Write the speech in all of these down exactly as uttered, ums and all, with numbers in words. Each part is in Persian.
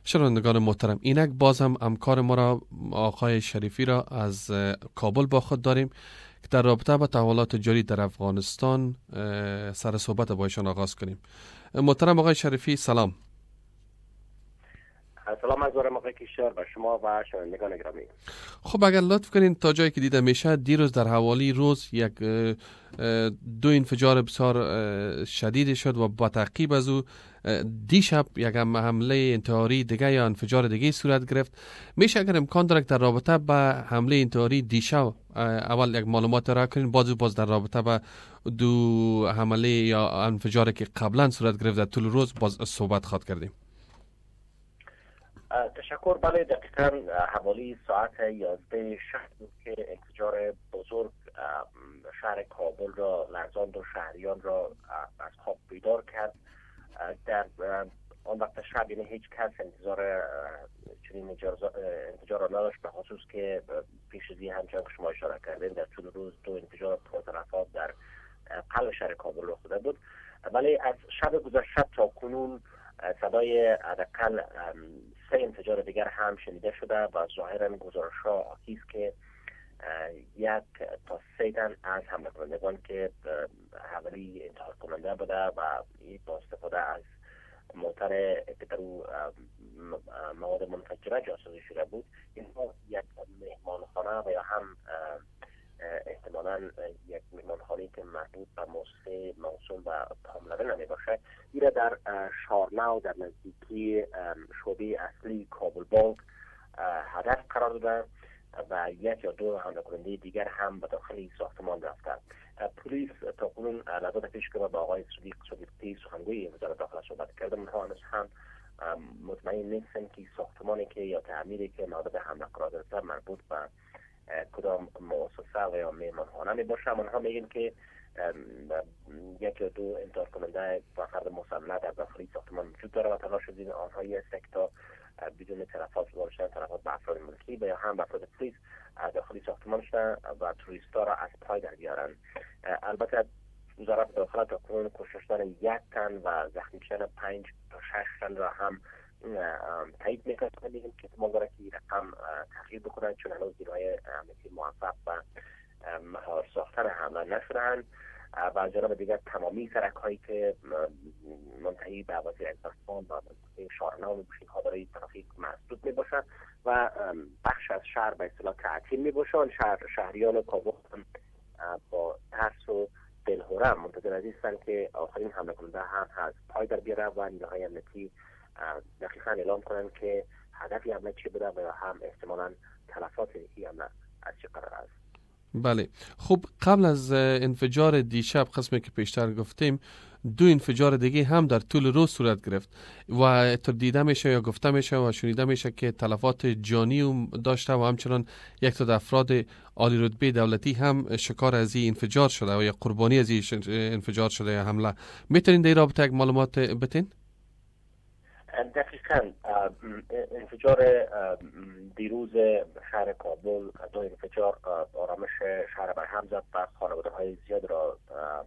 شنوندگان محترم، اینک باز هم همکار ما را آقای شریفی را از کابل با خود داریم که در رابطه با تحولات جاری در افغانستان سر صحبت با ایشان آغاز کنیم. محترم آقای شریفی، سلام. سلام از دارم آقای کشور و شما و شنوندگان گرامی. خب اگر لطف کنین، تا جایی که دیده میشه دیروز در حوالی روز یک دو انفجار بسیار شدید شد و با تعقیب از او دیشب یک حمله انتحاری دیگه یا انفجار دیگه صورت گرفت. میشه اگر امکان داره در رابطه با حمله انتحاری دیشب اول یک معلومات را کنین، باز باز در رابطه با دو حمله یا انفجاری که قبلا صورت گرفت در طول روز باز صحبت خواد کردیم. تشکر. بله، دقیقاً حوالی ساعت یازده شب بود که انفجار بزرگ شهر کابل را لرزاند و شهریان را از خواب بیدار کرد. در آن وقت شب یعنی هیچ کس انتظار چنین انفجار را نداشت، به خصوص که پیش از این همچنان که شما اشاره کردین در طول روز دو انفجار پرطرفات در قلب شهر کابل رخ داده بود. ولی از شب گذشته تا کنون صدای حداقل سه انفجار دیگر هم شنیده شده و ظاهرا گزارش‌ها آتی است که یک تا سه تن از حمله کنندگان که حوالی انتحار کننده بوده و با استفاده از موتر که در او مواد منفجره جاسازی شده بود، اینها یک مهمانخانه و یا هم احتمالاً یک مهمانخانه‌ای که مربوط به مؤسسه موسوم به پاملرنه می باشه، ایره در شارنو در نزدیکی شعبه اصلی کابل بانک هدف قرار داده و یک یا دو حمله کننده دیگر هم به داخل ساختمان رفته. پلیس تا کنون لحظات پیش که با آقای صدیق صدیقی سخنگوی وزارت داخله صحبت کرده، منها هنوز هم مطمئن نیستن که ساختمانی که یا تعمیری که مورد حمله قرار گرفته مربوط به کدام مؤسسه و یا مهمانخانه می باشه. آنها میگن که یک یا دو انتحار کننده با فرد مسلح در داخل ساختمان وجود داره و تلاش شده آنها یک سکتا بدون تلفات داشتن تلفات به افراد ملکی و یا هم به افراد پلیس داخلی ساختمان شدن و توریستا را از پای در بیارن. البته وزارت داخله تا کنون کشته شدن یک تن و زخمی شدن پنج تا شش تن را هم تایید میکنه. میگیم که احتمال داره که این رقم تغییر بکنه، چون هنوز نیروهای امنیتی موفق و مهار ساختن حمله نشدن و از جانب دیگر تمامی سرک هایی که منتهی به وزیر اقتصاد و شارنو میباشه خاطره ترافیک مسدود میباشه و بخش از شهر به اصطلاح تعطیل میباشه. شهر شهریان کابل با ترس و دلهوره منتظر از هستند که آخرین حمله کننده هم از پای در بیاره و نیروهای امنیتی دقیقاً اعلام کنند که هدف حمله چی بوده و هم احتمالاً تلفات این حمله از چه قرار است. بله، خب قبل از انفجار دیشب قسمی که پیشتر گفتیم دو انفجار دیگه هم در طول روز صورت گرفت و تا دیده میشه یا گفته میشه و شنیده میشه که تلفات جانی داشته و همچنان یک تا افراد عالی رتبه دولتی هم شکار از این انفجار شده و یا قربانی از این انفجار شده یا حمله. میتونین در این رابطه یک معلومات بتین؟ دقیقاً انفجار دیروز شهر کابل دو انفجار آرامش شهر برهم زد و خانواده های زیاد را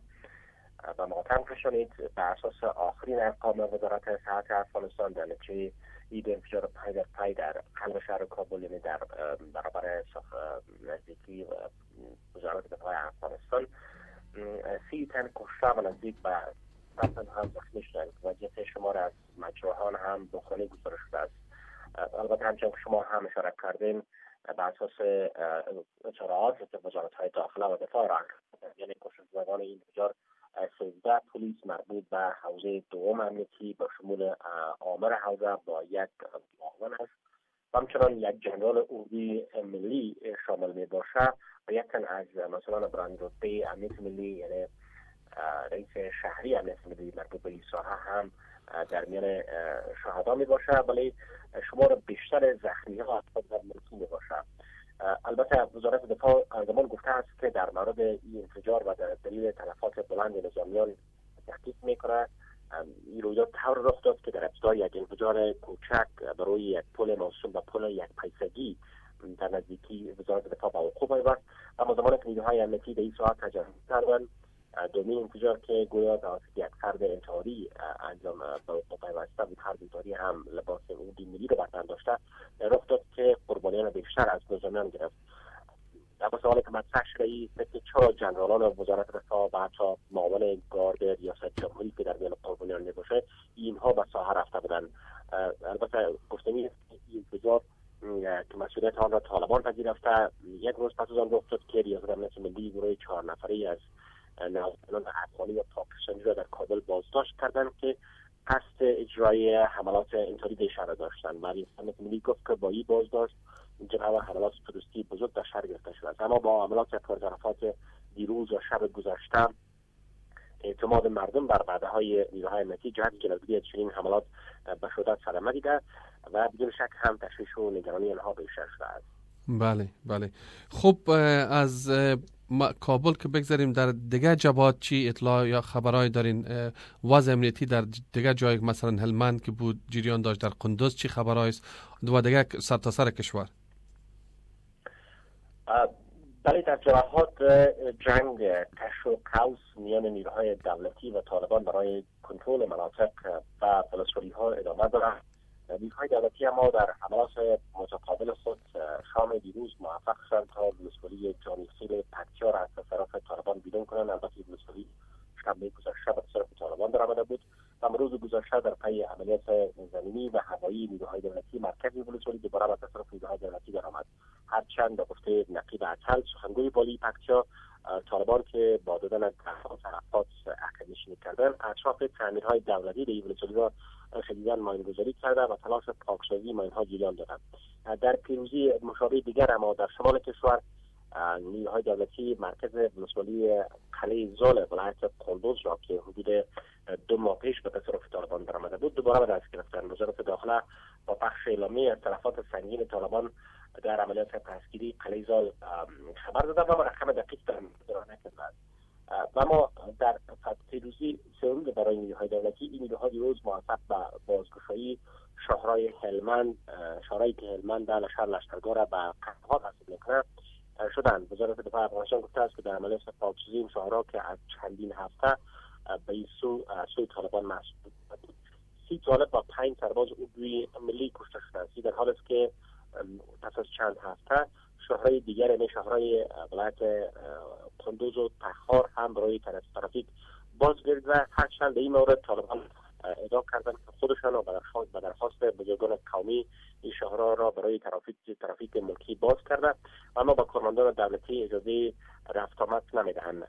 به ماتم کشانید. بر اساس آخرین ارقام وزارت صحت افغانستان در نتیجه این دو انفجار پای در پای در قلب شهر کابل یعنی در برابر نزدیکی وزارت دفاع افغانستان سی تن کشته و نزدیک به تن هم زخمی شدند و جثه شمار از مجروحان هم به خانه گذاشته شده است. البته همچنان که شما هم اشاره کردین بر اساس اطلاعات وزارت های داخله و دفاع را یعنی کشتگان این انفجار سیزده پلیس مربوط به حوزه دوم امنیتی با شمول آمر حوزه با یک معاون است و همچنان یک جنرال اردوی ملی شامل می باشه و یک تن از مثلا برند رتبه امنیت ملی یعنی رئیس شهری امنیت ملی مربوط به این ساحه هم در میان شهدا می باشه، ولی شمار بیشتر زخمی ها افراد ملکی می باشه. البته وزارت دفاع زمان گفته است که در مورد این انفجار و در دلیل تلفات بلند نظامیان تحقیق میکنه. این رویداد طور رخ داد که در ابتدا یک انفجار کوچک برای یک پل موسوم به پل یک پیسگی در نزدیکی وزارت دفاع به وقوع پیوست، اما زمان که نیروهای امنیتی در این ساعت تجهیز کردند دومین انفجار که گویا توسط یک فرد انتحاری انجام به وقوع پیوسته بود، فرد انتحاری هم لباس اردوی ملی را رخ داد که قربانیان بیشتر از نظامیان گرفت. اما سوالی که مطرح شده است که چرا جنرالان وزارت دفاع و حتی معاون گارد ریاست جمهوری که در میان قربانیان میباشه اینها به ساحه رفته بودند. البته گفتنی است این انفجار که مسئولیت آن را طالبان پذیرفته. یک روز پس از آن رخ داد که ریاست امنیت ملی گروه چهار نفری از نوجوانان افغانی و پاکستانی را در کابل بازداشت کردند که قصد اجرای حملات انتحاری دیشب را داشتند. ریاست امنیت ملی گفت که با این بازداشت جناب حملات تروریستی بزرگ در شهر گرفته شده است. اما با حملات پرطرفات دیروز و شب گذشته اعتماد مردم بر وعده‌های نیروهای امنیتی جهت جلوگیری از چنین حملات به شدت صدمه دیده و بدون شک هم تشویش و نگرانی آنها بیشتر شده است. بله بله. خب از کابل که بگذاریم، در دیگه جبهات چی اطلاع یا خبرای دارین؟ وضع امنیتی در دیگه جای مثلا هلمند که بود جریان داشت، در قندوز چی خبرای است و دیگه سرتاسر کشور؟ بله، در جبهات جنگ کش و قوس میان نیروهای دولتی و طالبان برای کنترل مناطق و ولسوالی ها ادامه دارد. نیروهای دولتی اما در حملات متقابل خود شام دیروز موفق شدند تا ولسوالی جانیخیل پکتیا را از تصرف طالبان بیرون کنند. البته ولسوالی شنبه گذشته به تصرف طالبان درآمده بود و روز گذشته در پی عملیات زمینی و هوایی نیروهای دولتی مرکز ولسوالی دوباره به تصرف نیروهای دولتی درآمد. هرچند به گفته نقیب اطل سخنگوی والی پکتیا، طالبان که با دادن تلفات عقب نشینی کردن اطراف تعمیرهای دولتی به ولسوالی را شدیداً ماین‌گذاری کرده و تلاش پاکسازی ماین‌ها جریان دارد. در پیروزی مشابه دیگر اما در شمال کشور نیروهای دولتی مرکز ولسوالی قلعه زال ولایت قندوز را که حدود دو ماه پیش به تصرف طالبان درآمده بود دوباره به دست گرفتند. وزارت داخله با پخش اعلامیه از تلفات سنگین طالبان در عملیات دستگیری قلعه زال خبر داده و رقم دقیق در نکرده. و ما در پیروزی سوم برای نیروهای دولتی این نیروها دیروز موفق به بازگشایی شهرهای هلمند شهرهایی که هلمند در شهر لشکرگاه را به قطعات حاصل میکنه شدند. وزارت دفاع افغانستان گفته است که در عملیات پاکسازی این شهرها که از چندین هفته به این سو سوی طالبان مسئول بود، سی طالب و پنج سرباز اردوی ملی کشته شدند. در حالی است که پس از چند هفته شهرهای دیگر یعنی شهرهای ولایت قندوز و تخار هم برای ترافیک باز گردیده. هرچند به این مورد طالبان ادعا کردند که خودشان و به درخواست بزرگان قومی این شهرها را برای ترافیک ترافیک ملکی باز کرده، اما با کارمندان دولتی اجازه رفت آمد نمیدهند.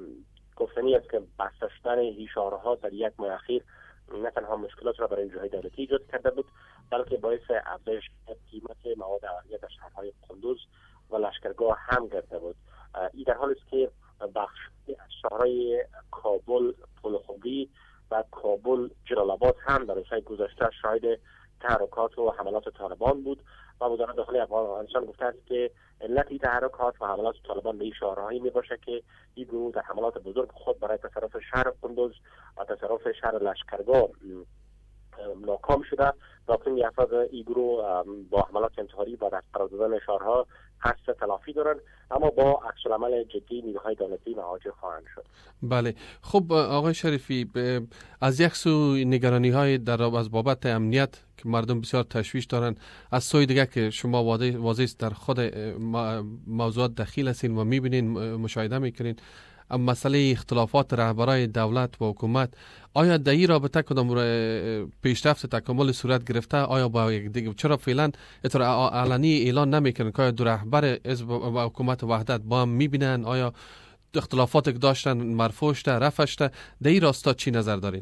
گفتنی است که بسته شدن این شهرها در یک ماه اخیر نه تنها مشکلات را برای نیروهای دولتی ایجاد کرده بود، بلکه باعث افزایش قیمت مواد اولیه در شهرهای قندوز و لشکرگاه هم گرفته بود. این در حالی است که بخش از شهرهای کابل، پلخمری و کابل جلال آباد هم در روزهای گذشته شاهد تحرکات و حملات طالبان بود و وزارت داخلی افغانستان گفته است که علت این تحرکات و حملات طالبان به این شهرهایی می باشه که این گروه در حملات بزرگ خود برای تصرف شهر قندوز و تصرف شهر لشکرگاه ناکام شده. راکنی افراد این گروه با حملات انتحاری و در قرار دادن شهرها قصد تلافی دارند، اما با عکس العمل جدی نیروهای دولتی مواجه خواهند شد. بله. خب آقای شریفی، از یک سو نگرانی های در از بابت امنیت که مردم بسیار تشویش دارند، از سوی دیگه که شما واضح است در خود موضوعات دخیل هستین و میبینین مشاهده میکنین، اما مسئله اختلافات رهبرای دولت و حکومت، آیا در این رابطه کدام پیشرفت تکامل صورت گرفته؟ آیا با یک دیگه چرا فعلا اطلاع علنی اعلان نمیکنن که آیا دو رهبر حزب و حکومت وحدت با هم میبینن؟ آیا اختلافات که داشتن مرفوع شده رفع شده؟ در این راستا چی نظر دارین؟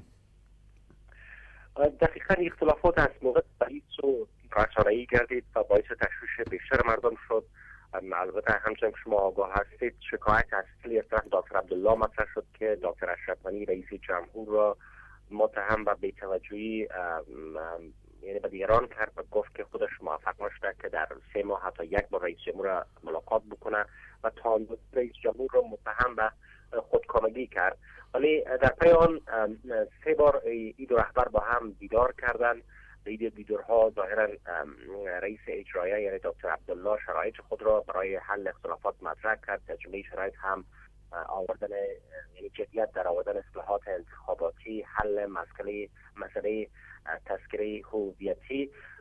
دقیقاً اختلافات از موقع بعید و رسانه‌ای گردید و باعث تشویش بیشتر مردم شد. البته همچنان که شما آگاه هستید شکایت اصلی از طرف دکتر عبدالله مطرح شد که دکتر اشرف غنی رئیس جمهور را متهم به بی‌توجهی یعنی به دیگران کرد و گفت که خودش موفق نشده که در سه ماه حتی یک بار رئیس جمهور ملاقات بکنه و تا رئیس جمهور را متهم به خودکامگی کرد. ولی در پی آن سه بار این دو رهبر با هم دیدار کردند. این دیدارها ظاهرا رئیس اجرایی یعنی دکتر عبدالله شرایط خود را برای حل اختلافات مطرح کرد. در جمله شرایط هم آوردن یعنی جدیت در آوردن اصلاحات انتخاباتی، حل مسئله مسئله تذکره هویتی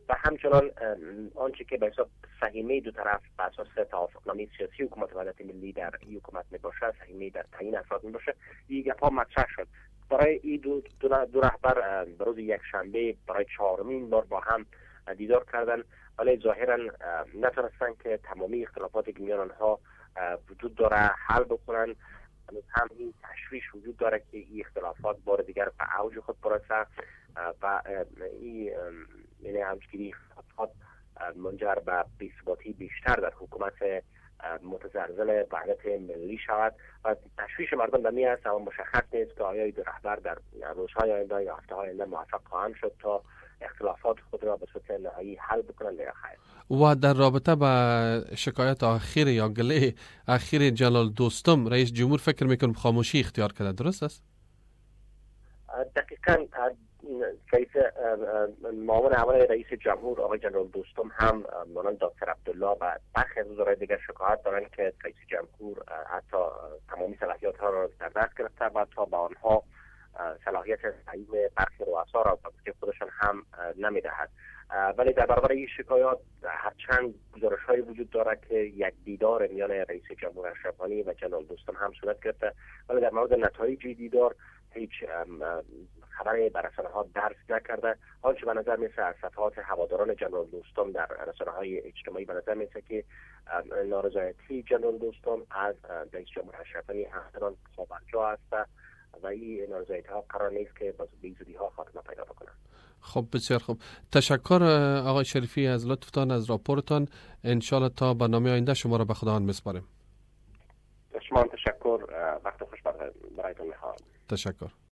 و همچنان آنچه که به حساب سهمیه دو طرف بر اساس توافقنامه سیاسی حکومت وحدت ملی در این حکومت می باشه، سهمیه در تعیین افراد می باشه، این گپ‌ها مطرح شد. برای این دو, دو, دو رهبر به روز یک شنبه برای چهارمین بار با هم دیدار کردن، ولی ظاهرا نتونستن که تمامی اختلافاتی که میان آنها وجود داره حل بکنن. هم این تشویش وجود داره که این اختلافات بار دیگر به اوج خود برسه و این یعنی همچنین اختلافات منجر به بی‌ثباتی بیشتر در حکومت متزلزل وحدت ملی شود و تشویش مردم به می است، اما مشخص نیست که آیا این دو رهبر در روزهای آینده یا هفته‌های آینده موفق خواهند شد تا اختلافات خود را به صورت نهایی حل بکنند یا خیر. و در رابطه با شکایت اخیر یا گله اخیر جلال دوستم، رئیس جمهور فکر میکنم خاموشی اختیار کرده، درست است؟ دقیقاً رئیس معاون اول رئیس جمهور آقای جلال دوستم هم مانند دکتر عبدالله و برخی از وزرای دیگر شکایت دارند که رئیس جمهور حتی تمامی صلاحیت ها را در دست گرفته و تا به آنها صلاحیت تعیین برخی رؤسا را به خودشان هم نمیدهد. ولی در برابر این شکایات هرچند گزارش‌هایی وجود دارد که یک دیدار میان رئیس جمهور اشرف غنی و جلال دوستم هم صورت گرفته، ولی در مورد نتایج دیدار هیچ خبری بر رسانه‌ها درج نکرده. آنچه به نظر میسه از صفحات هواداران جلال دوستم در رسانه‌های اجتماعی به نظر میسه که نارضایتی جلال دوستم از رئیس جمهور اشرف غنی همچنان پابرجا است و این نارضایتی‌ها قرار نیست که با زودی‌ها خاتمه پیدا بکنه. خب بسیار خوب، تشکر آقای شریفی از لطفتان، از راپورتان. انشالله تا برنامه آینده شما را به خداوند میسپاریم. شما تشکر، وقت خوش برایتان می‌خواهم. تشکر.